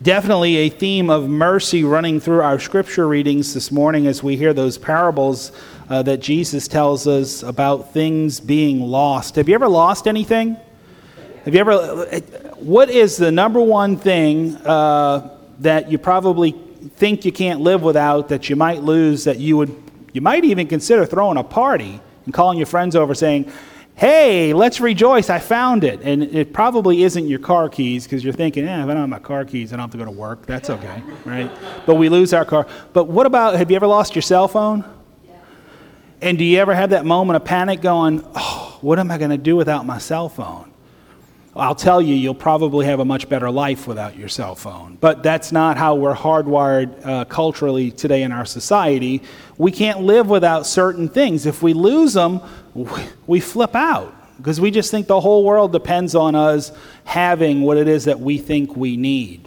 Definitely a theme of mercy running through our scripture readings this morning as we hear those parables that Jesus tells us about things being lost. Have you ever lost anything? What is the number one thing that you probably think you can't live without, that you might lose, that you might even consider throwing a party and calling your friends over saying, hey, let's rejoice, I found it. And it probably isn't your car keys, because you're thinking, if I don't have my car keys, I don't have to go to work. That's okay, right? But we lose our car. But what about, have you ever lost your cell phone? Yeah. And do you ever have that moment of panic going, oh, what am I going to do without my cell phone? I'll tell you, you'll probably have a much better life without your cell phone. But that's not how we're hardwired culturally today in our society. We can't live without certain things. If we lose them, we flip out, because we just think the whole world depends on us having what it is that we think we need.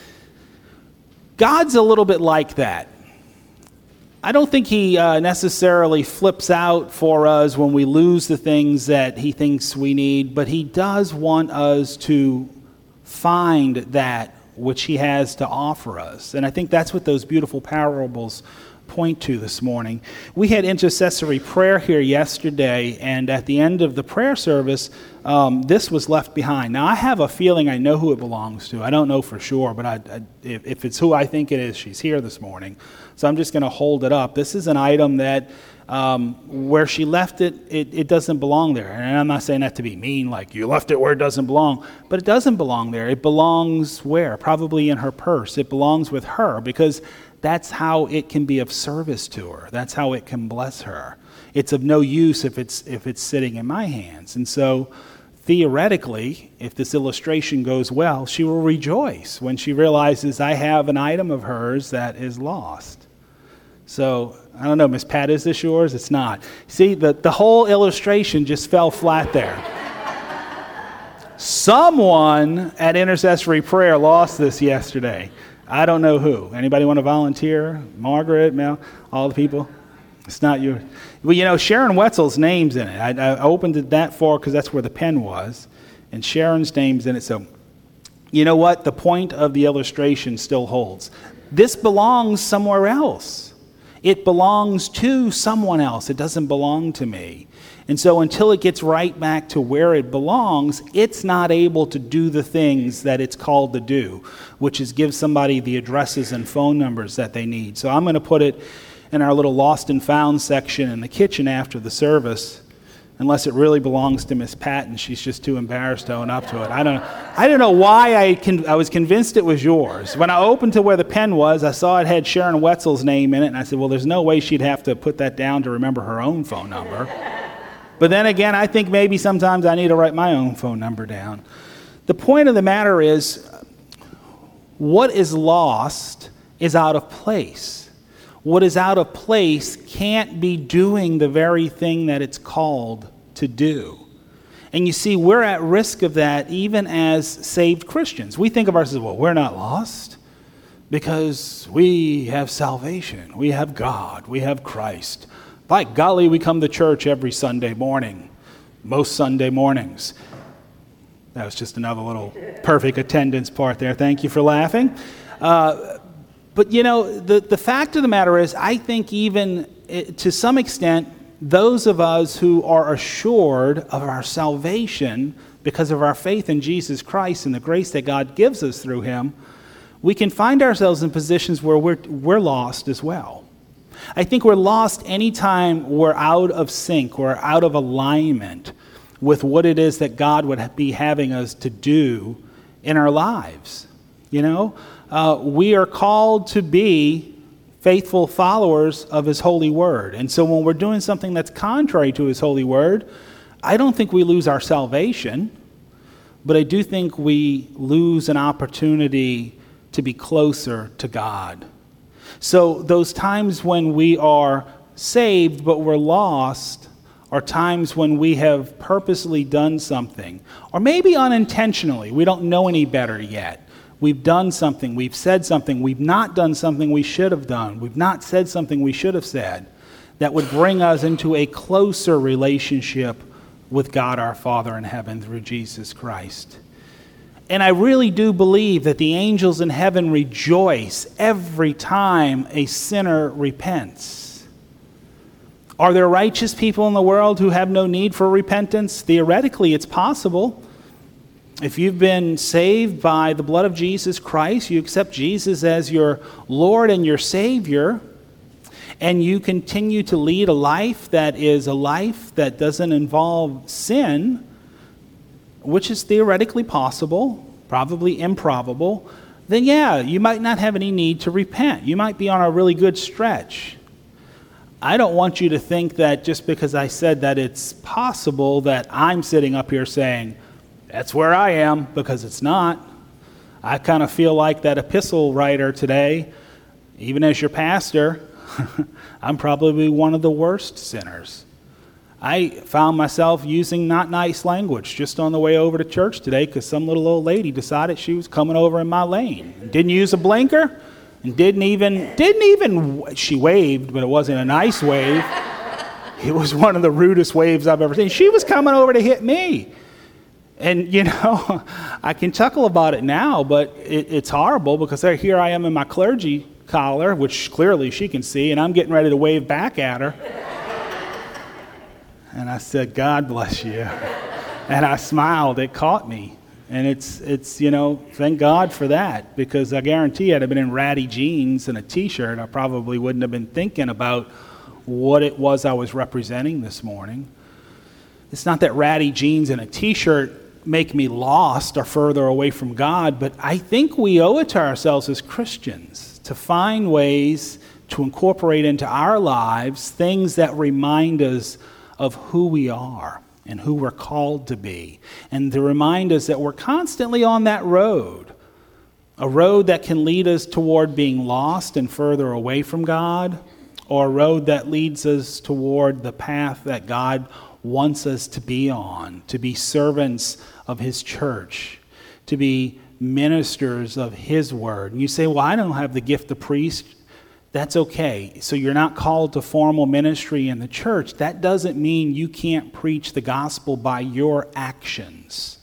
God's a little bit like that. I don't think he necessarily flips out for us when we lose the things that he thinks we need, but he does want us to find that which he has to offer us. And I think that's what those beautiful parables point to this morning. We had intercessory prayer here yesterday, and at the end of the prayer service, this was left behind. Now, I have a feeling I know who it belongs to. I don't know for sure, but if it's who I think it is, she's here this morning. So I'm just going to hold it up. This is an item that where she left it, it doesn't belong there. And I'm not saying that to be mean, like you left it where it doesn't belong, but it doesn't belong there. It belongs where? Probably in her purse. It belongs with her, because that's how it can be of service to her. That's how it can bless her. It's of no use if it's sitting in my hands. And so theoretically, if this illustration goes well, she will rejoice when she realizes I have an item of hers that is lost. So, I don't know, Miss Pat, is this yours? It's not. See, the whole illustration just fell flat there. Someone at intercessory prayer lost this yesterday. I don't know who. Anybody want to volunteer? Margaret, Mel, all the people? It's not yours. Well, Sharon Wetzel's name's in it. I opened it that far because that's where the pen was, and Sharon's name's in it. So, you know what? The point of the illustration still holds. This belongs somewhere else. It belongs to someone else. It doesn't belong to me. And so until it gets right back to where it belongs, it's not able to do the things that it's called to do, which is give somebody the addresses and phone numbers that they need. So I'm going to put it in our little lost and found section in the kitchen after the service, unless it really belongs to Miss Pat and she's just too embarrassed to own up to it. I don't know why I was convinced it was yours. When I opened to where the pen was, I saw it had Sharon Wetzel's name in it, and I said, well, there's no way she'd have to put that down to remember her own phone number. But then again, I think maybe sometimes I need to write my own phone number down. The point of the matter is, what is lost is out of place. What is out of place can't be doing the very thing that it's called to do. And you see, we're at risk of that even as saved Christians. We think of ourselves, well, we're not lost because we have salvation. We have God. We have Christ. By golly, we come to church every Sunday morning, most Sunday mornings. That was just another little perfect attendance part there. Thank you for laughing. But, the fact of the matter is, I think even to some extent, those of us who are assured of our salvation because of our faith in Jesus Christ and the grace that God gives us through him, we can find ourselves in positions where we're lost as well. I think we're lost anytime we're out of sync, we're out of alignment with what it is that God would be having us to do in our lives. We are called to be faithful followers of his holy word. And so when we're doing something that's contrary to his holy word, I don't think we lose our salvation, but I do think we lose an opportunity to be closer to God. So those times when we are saved but we're lost are times when we have purposely done something, or maybe unintentionally. We don't know any better yet. We've done something, we've said something, we've not done something we should have done, we've not said something we should have said, that would bring us into a closer relationship with God our Father in heaven through Jesus Christ. And I really do believe that the angels in heaven rejoice every time a sinner repents. Are there righteous people in the world who have no need for repentance? Theoretically, it's possible. If you've been saved by the blood of Jesus Christ, you accept Jesus as your Lord and your Savior, and you continue to lead a life that is a life that doesn't involve sin, which is theoretically possible, probably improbable, then yeah, you might not have any need to repent. You might be on a really good stretch. I don't want you to think that just because I said that it's possible that I'm sitting up here saying, that's where I am, because it's not. I kind of feel like that epistle writer today, even as your pastor, I'm probably one of the worst sinners. I found myself using not nice language just on the way over to church today because some little old lady decided she was coming over in my lane. Didn't use a blinker and didn't even, she waved, but it wasn't a nice wave. It was one of the rudest waves I've ever seen. She was coming over to hit me. And, I can chuckle about it now, but it's horrible because here I am in my clergy collar, which clearly she can see, and I'm getting ready to wave back at her. And I said, God bless you. And I smiled. It caught me. And it's thank God for that, because I guarantee I'd have been in ratty jeans and a T-shirt, I probably wouldn't have been thinking about what it was I was representing this morning. It's not that ratty jeans and a T-shirt make me lost or further away from God, but I think we owe it to ourselves as Christians to find ways to incorporate into our lives things that remind us of who we are and who we're called to be, and to remind us that we're constantly on that road, a road that can lead us toward being lost and further away from God, or a road that leads us toward the path that God wants us to be on, to be servants of His church, to be ministers of His word. And you say, well, I don't have the gift of priest. That's okay. So you're not called to formal ministry in the church. That doesn't mean you can't preach the gospel by your actions.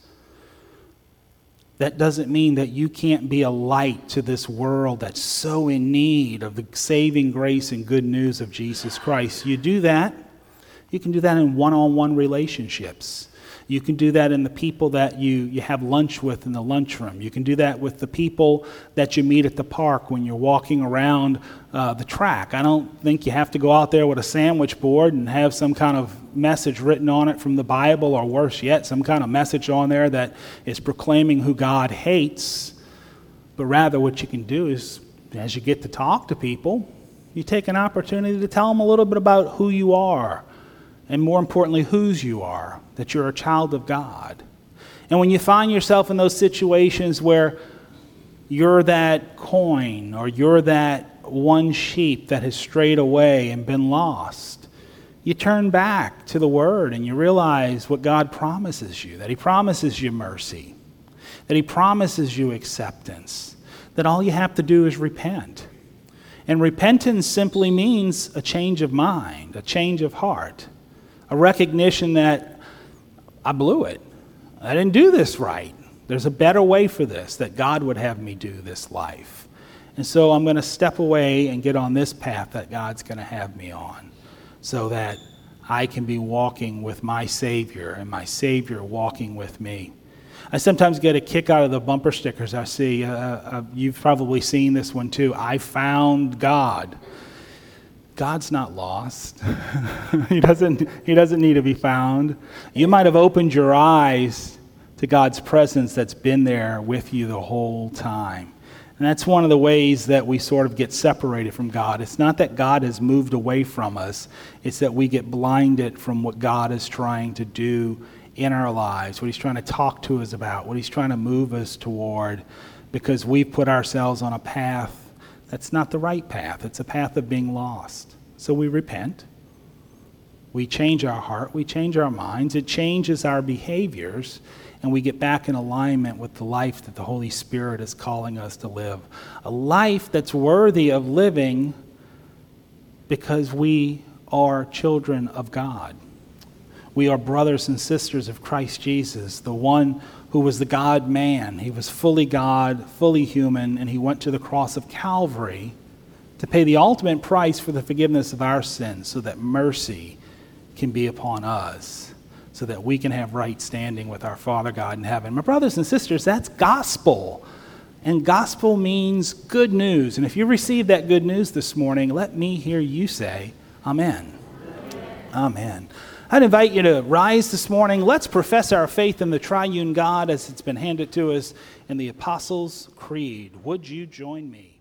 That doesn't mean that you can't be a light to this world that's so in need of the saving grace and good news of Jesus Christ. You do that. You can do that in one-on-one relationships. You can do that in the people that you have lunch with in the lunchroom. You can do that with the people that you meet at the park when you're walking around the track. I don't think you have to go out there with a sandwich board and have some kind of message written on it from the Bible, or worse yet, some kind of message on there that is proclaiming who God hates. But rather what you can do is, as you get to talk to people, you take an opportunity to tell them a little bit about who you are, and more importantly, whose you are, that you're a child of God. And when you find yourself in those situations where you're that coin, or you're that one sheep that has strayed away and been lost, you turn back to the Word and you realize what God promises you, that He promises you mercy, that He promises you acceptance, that all you have to do is repent. And repentance simply means a change of mind, a change of heart, a recognition that I blew it. I didn't do this right. There's a better way for this, that God would have me do this life. And so I'm going to step away and get on this path that God's going to have me on, so that I can be walking with my Savior and my Savior walking with me. I sometimes get a kick out of the bumper stickers I see. You've probably seen this one too. I found God. God's not lost. He doesn't need to be found. You might have opened your eyes to God's presence that's been there with you the whole time. And that's one of the ways that we sort of get separated from God. It's not that God has moved away from us. It's that we get blinded from what God is trying to do in our lives, what He's trying to talk to us about, what He's trying to move us toward, because we've put ourselves on a path that's not the right path. It's a path of being lost. So we repent. We change our heart. We change our minds. It changes our behaviors, and we get back in alignment with the life that the Holy Spirit is calling us to live. A life that's worthy of living because we are children of God. We are brothers and sisters of Christ Jesus, the one who was the God-man. He was fully God, fully human, and he went to the cross of Calvary to pay the ultimate price for the forgiveness of our sins so that mercy can be upon us, so that we can have right standing with our Father God in heaven. My brothers and sisters, that's gospel. And gospel means good news. And if you received that good news this morning, let me hear you say, Amen. Amen. I'd invite you to rise this morning. Let's profess our faith in the triune God as it's been handed to us in the Apostles' Creed. Would you join me?